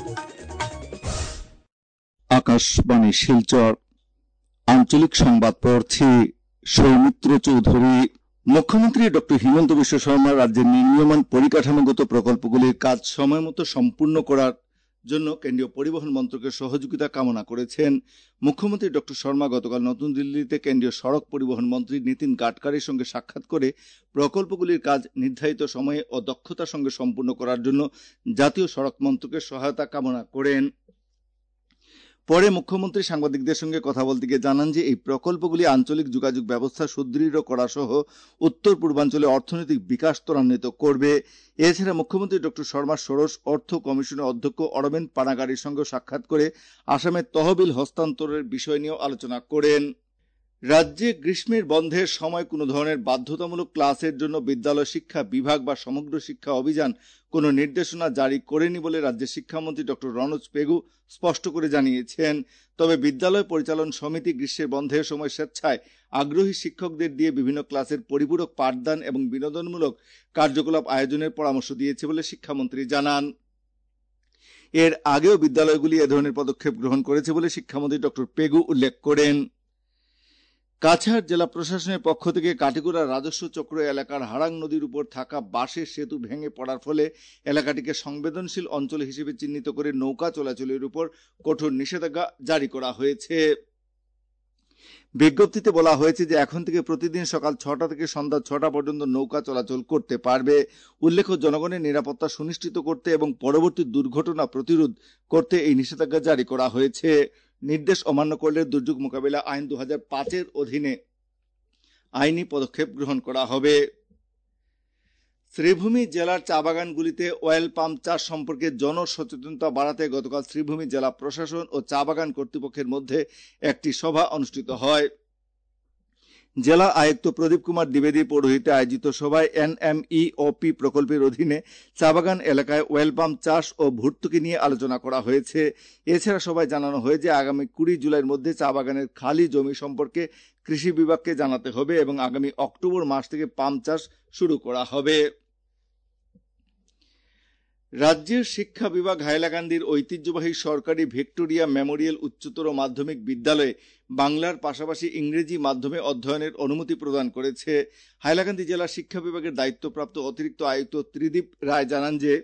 আকাশবাণী শিলচর আঞ্চলিক সংবাদ পড়ছি সৌমিত্র চৌধুরী। মুখ্যমন্ত্রী ডক্টর হিমন্ত বিশ্ব শর্মা রাজ্যের নির্মীয়মান পরিকাঠামোগত প্রকল্পগুলির কাজ সময়মতো সম্পূর্ণ করার জন্য কেন্দ্রীয় পরিবহন মন্ত্রকের সহযোগিতা কামনা করেছেন। মুখ্যমন্ত্রী ডক্টর শর্মা গতকাল নতুন দিল্লিতে কেন্দ্রীয় সড়ক পরিবহন মন্ত্রী নীতিন গাডকারির সঙ্গে সাক্ষাৎ করে প্রকল্পগুলির কাজ নির্ধারিত সময়ে ও দক্ষতার সঙ্গে সম্পূর্ণ করার জন্য জাতীয় সড়ক মন্ত্রকের সহায়তা কামনা করেন। পরে মুখ্যমন্ত্রী সাংবাদিকদের সঙ্গে কথা বলতে গিয়ে জানান যে এই প্রকল্পগুলি আঞ্চলিক যোগাযোগ ব্যবস্থা সুদৃঢ় করা সহ উত্তর পূর্বাঞ্চলে অর্থনৈতিক বিকাশ ত্বরান্বিত করবে। এছাড়া মুখ্যমন্ত্রী ডক্টর শর্মা ষোড়শ অর্থ কমিশনের অধ্যক্ষ অরবিন্দ পানাগাড়ির সঙ্গে সাক্ষাৎ করে আসামের তহবিল হস্তান্তরের বিষয় নিয়েও আলোচনা করেন। রাজ্যে গ্রীষ্মের বন্ধের সময় কোনো ধরনের বাধ্যতামূলক ক্লাসের জন্য বিদ্যালয় শিক্ষা বিভাগ বা সমগ্র শিক্ষা অভিযান কোনো নির্দেশনা জারি করেনি বলে রাজ্যের শিক্ষামন্ত্রী ডক্টর রনোজ পেগু স্পষ্ট করে জানিয়েছেন। তবে বিদ্যালয় পরিচালন সমিতি গ্রীষ্মের বন্ধের সময় স্বেচ্ছায় আগ্রহী শিক্ষকদের দিয়ে বিভিন্ন ক্লাসের পরিপূরক পাঠদান এবং বিনোদনমূলক কার্যকলাপ আয়োজনের পরামর্শ দিয়েছে বলে শিক্ষামন্ত্রী জানান। এর আগেও বিদ্যালয়গুলি এ ধরনের পদক্ষেপ গ্রহণ করেছে বলে শিক্ষামন্ত্রী ডক্টর পেগু উল্লেখ করেন। কাছাড় জেলা প্রশাসনের পক্ষ থেকে কাটিগড়া রাজস্ব চক্র এলাকার হারাং নদীর উপর থাকা বাঁশের সেতু ভেঙে পড়ার ফলে এলাকাটিকে সংবেদনশীল অঞ্চল হিসেবে চিহ্নিত করে নৌকা চলাচলের উপর কঠোর নিষেধাজ্ঞা জারি করা হয়েছে। বিজ্ঞপ্তিতে বলা হয়েছে যে এখন থেকে প্রতিদিন সকাল 6টা থেকে সন্ধ্যা 6টা পর্যন্ত নৌকা চলাচল করতে পারবে। উল্লেখ্য, জনগণের নিরাপত্তা সুনিশ্চিত করতে এবং পরবর্তী দুর্ঘটনা প্রতিরোধ করতে এই নিষেধাজ্ঞা জারি করা হয়েছে। নির্দেশ অমান্য করলে দুর্যোগ মোকাবিলা আইন 2005-এর অধীনে আইনি পদক্ষেপ গ্রহণ করা হবে। শ্রীভূমি জেলার চা বাগানগুলিতে অয়েল পাম চাষ সম্পর্কে জনসচেতনতা বাড়াতে গতকাল শ্রীভূমি জেলা প্রশাসন ও চা বাগান কর্তৃপক্ষের মধ্যে একটি সভা অনুষ্ঠিত হয়। জেলা আয়ুক্ত প্রদীপ কুমার দ্বিবেদী পৌরোহিত্যে আয়োজিত সভায় NMEOP প্রকল্পের অধীনে চা বাগান এলাকায় ওয়েল পাম চাষ ও ভর্তুকি নিয়ে আলোচনা করা হয়েছে। এছাড়া সভায় জানানো হয় যে আগামী 20 জুলাইয়ের মধ্যে চা বাগানের খালি জমি সম্পর্কে কৃষি বিভাগকে জানাতে হবে এবং আগামী অক্টোবর মাস থেকে পাম চাষ শুরু করা হবে। রাজ্যের শিক্ষা বিভাগ হাইলাকান্দির ঐতিহ্যবাহী সরকারি ভিক্টোরিয়া মেমোরিয়াল উচ্চতর মাধ্যমিক বিদ্যালয়ে বাংলার পাশাপাশি ইংরেজি মাধ্যমে অধ্যয়নের অনুমতি প্রদান করেছে। হাইলাকান্দি জেলা শিক্ষা বিভাগের দায়িত্বপ্রাপ্ত অতিরিক্ত আয়ুক্ত ত্রিদীপ রায় জানান যে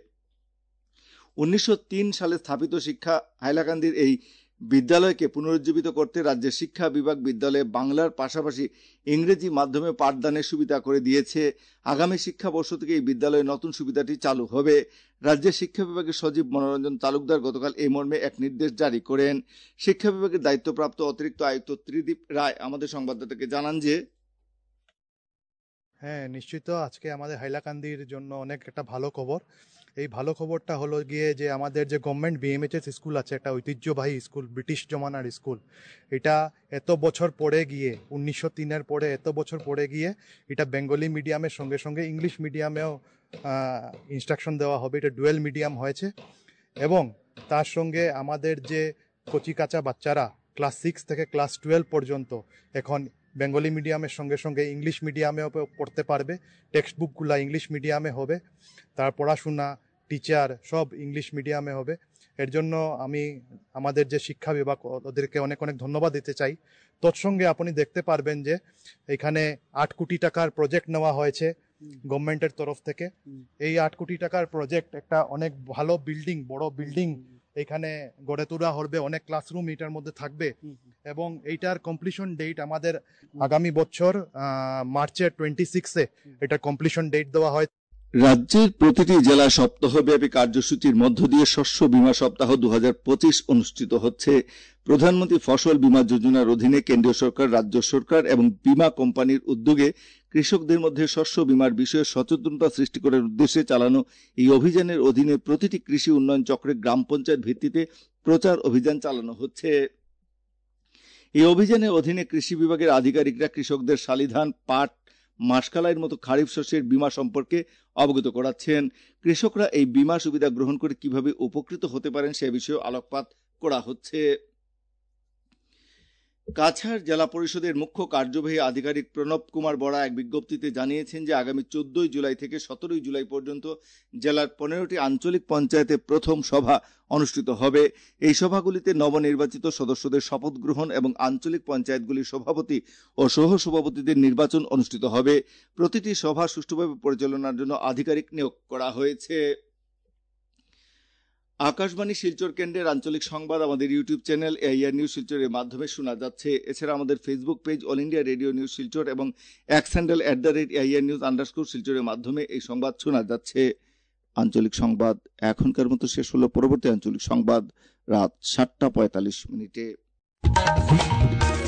1903 সালে স্থাপিত শিক্ষা হাইলাকান্দির এই বিদ্যালয়কে পুনরুজ্জীবিত করতে রাজ্যের শিক্ষা বিভাগ বিদ্যালয়ে বাংলার পাশাপাশি ইংরেজি মাধ্যমে পাঠদানের সুবিধা করে দিয়েছে। আগামী শিক্ষাবর্ষ থেকে এই বিদ্যালয়ে নতুন সুবিধাটি চালু হবে। রাজ্যের শিক্ষা বিভাগের সচিব মনোরঞ্জন তালুকদার গতকাল এই মর্মে এক নির্দেশ জারি করেন। শিক্ষা বিভাগের দায়িত্বপ্রাপ্ত অতিরিক্ত আয়ুক্ত ত্রিদীপ রায় আমাদের সংবাদদাতাকে জানান যে হ্যাঁ, নিশ্চিত আজকে আমাদের হাইলাকান্দির জন্য অনেক একটা ভালো খবর। এই ভালো খবরটা হলো গিয়ে যে আমাদের যে গভর্নমেন্ট BMHS স্কুল আছে, একটা ঐতিহ্যবাহী স্কুল, ব্রিটিশ জমানার স্কুল, এটা এত বছর পরে গিয়ে 1903-এর পরে এত বছর পরে গিয়ে এটা বেঙ্গলি মিডিয়ামের সঙ্গে সঙ্গে ইংলিশ মিডিয়ামেও ইনস্ট্রাকশন দেওয়া হবে। এটা ডুয়েল মিডিয়াম হয়েছে এবং তার সঙ্গে আমাদের যে কচিকাচা বাচ্চারা ক্লাস 6 থেকে ক্লাস 12 পর্যন্ত এখন বেঙ্গলি মিডিয়ামের সঙ্গে সঙ্গে ইংলিশ মিডিয়ামেও পড়তে পারবে। টেক্সট বুকগুলো ইংলিশ মিডিয়ামে হবে, তার পড়াশোনা টিচার সব ইংলিশ মিডিয়ামে হবে। এর জন্য আমি আমাদের যে শিক্ষা বিভাগ ওদেরকে অনেক অনেক ধন্যবাদ দিতে চাই। তৎসঙ্গে আপনি দেখতে পারবেন যে এখানে 8 কোটি টাকার প্রজেক্ট নেওয়া হয়েছে গভর্নমেন্টের তরফ থেকে। এই 8 কোটি টাকার প্রজেক্ট একটা অনেক ভালো বিল্ডিং, বড় বিল্ডিং এখানে গড়ে তোলা হবে, অনেক ক্লাসরুম এটার মধ্যে থাকবে এবং এইটার কমপ্লিশন ডেট আমাদের আগামী বছর মার্চের 26-এ এটা কমপ্লিশন ডেট দেওয়া হয়। রাজ্যের প্রতিটি জেলা সপ্তাহব্যাপী কার্যসূচির মধ্য দিয়ে শস্য বীমা সপ্তাহ 2025 অনুষ্ঠিত হচ্ছে। প্রধানমন্ত্রী ফসল বীমা যোজনার অধীনে কেন্দ্রীয় সরকার, রাজ্য সরকার এবং বীমা কোম্পানির উদ্যোগে কৃষকদের মধ্যে শস্য বীমার বিষয়ে সচেতনতা সৃষ্টি করার উদ্দেশ্যে চালানো এই অভিযানের অধীনে প্রতিটি কৃষি উন্নয়ন চক্রে গ্রাম পঞ্চায়েত ভিত্তিতে প্রচার অভিযান চালানো হচ্ছে। এই অভিযানের অধীনে কৃষি বিভাগের আধিকারিকরা কৃষকদের শালিধান, পাট, মাসকালাইয়ের মতো খারিফ শস্যের বীমা সম্পর্কে অবগত করাচ্ছেন। কৃষকরা এই বীমা সুবিধা গ্রহণ করে কিভাবে উপকৃত হতে পারেন সে বিষয়ে আলোকপাত করা হচ্ছে। কাছাড় জেলা পরিষদের মুখ্য কার্যবাহী আধিকারিক প্রণব কুমার বরা এক বিজ্ঞপ্তিতে জানিয়েছেন যে আগামী 14 জুলাই থেকে 17 জুলাই পর্যন্ত জেলার 15টি আঞ্চলিক পঞ্চায়েতে প্রথম সভা অনুষ্ঠিত হবে। এই সভাগুলিতে নবনির্বাচিত সদস্যদের শপথ গ্রহণ এবং আঞ্চলিক পঞ্চায়েতগুলির সভাপতি ও সহ সভাপতিদের নির্বাচন অনুষ্ঠিত হবে। প্রতিটি সভা সুষ্ঠুভাবে পরিচালনার জন্য আধিকারিক নিয়োগ করা হয়েছে। আকাশবাণী শিলচর কেন্দ্রের আঞ্চলিক সংবাদ আমাদের ইউটিউব চ্যানেল এআইআর নিউজ শিলচরের মাধ্যমে শোনা যাচ্ছে। এছাড়া আমাদের Facebook page All India Radio news Silchar এবং এক্স হ্যান্ডেল @AIR নিউজ _ শিলচরের মাধ্যমে এই সংবাদ শোনা যাচ্ছে। আঞ্চলিক সংবাদ এখনকার মতো শেষ হলো। পরবর্তী আঞ্চলিক সংবাদ রাত 7:45 মিনিটে।